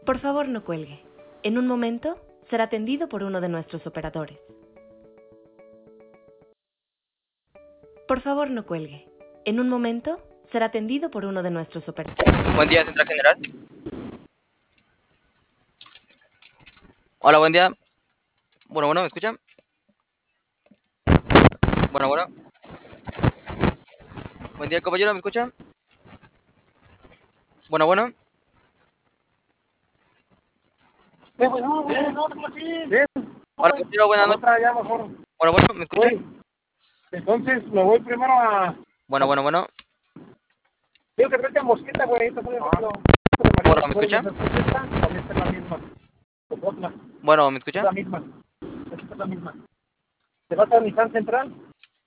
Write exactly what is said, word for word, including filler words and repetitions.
Por favor, no cuelgue. En un momento será atendido por uno de nuestros operadores. Por favor, no cuelgue. En un momento será atendido por uno de nuestros operadores. Buen día, Central General. Hola, buen día. Bueno, bueno, ¿me escuchan? Bueno, bueno. Buen día, caballero, ¿me escuchan? Bueno, bueno. Eh, pues, no, güey, no, no, sí. Bien. Hola, caballero, buenas noches. Otra ya mejor. Bueno, bueno, ¿me escuchan? Güey, entonces me voy primero a... Bueno, bueno, bueno. Digo que traiga mosquita, güey. Ahorita estoy rápido. Bueno, ¿me escuchan? Esta es la misma. Otra. Bueno, ¿me Es escuchan? la misma. Esta es la misma. ¿Te vas a Nissan Central?